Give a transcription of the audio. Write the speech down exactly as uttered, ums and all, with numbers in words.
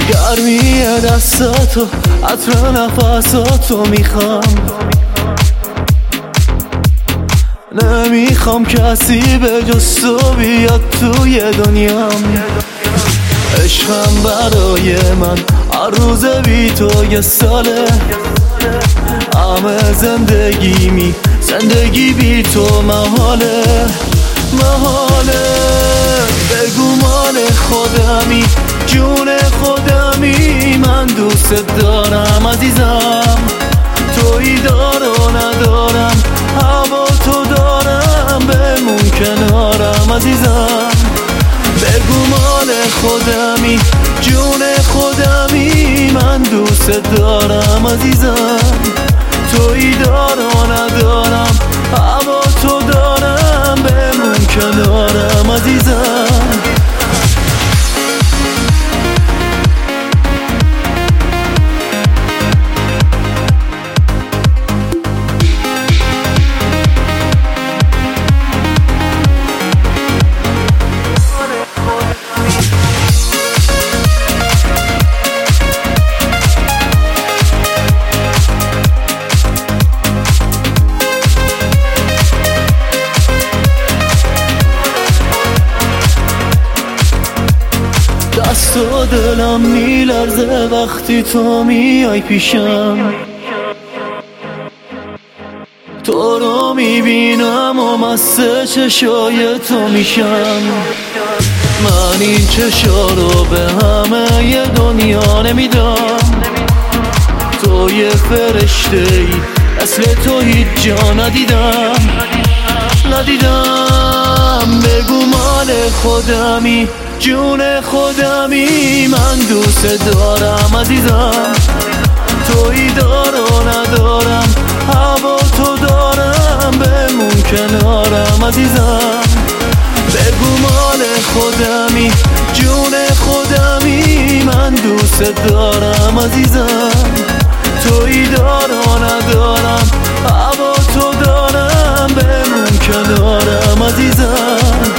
گرمی دستاتو عطر نفساتو میخوام، نمیخوام کسی به جز تو بیاد توی دنیام. عشقم برای من هر روز بی تو یه ساله، همه زندگیمی زندگی بی تو محاله محاله. بگو مال خودمی جون خودمی، من دوست دارم عزیزم، تویی دار و ندارم، هوا تو دارم، بمون کنارم عزیزم. بگو مال خودمی جون خودمی، من دوست دارم عزیزم، تویی دار و ندارم، هوا تو دارم، بمون کنارم عزیزم. دست و دلم میلرزه وقتی تو میای پیشم، تو رو میبینم و مست چشای تو میشم. من این چشا رو به همه ی دنیا نمیدم، تو یه فرشته ای، اصل تو هیچ جا ندیدم ندیدم. بگو مال خودمی جون خودمی، من دوست دارم عزیزم، تویی دار و ندارم، هوا تو دارم، بمون کنارم عزیزم. بگو مال خودمی جون خودمی، من دوست دارم عزیزم، تویی دار و ندارم، هوا تو دارم، بمون کنارم عزیزم.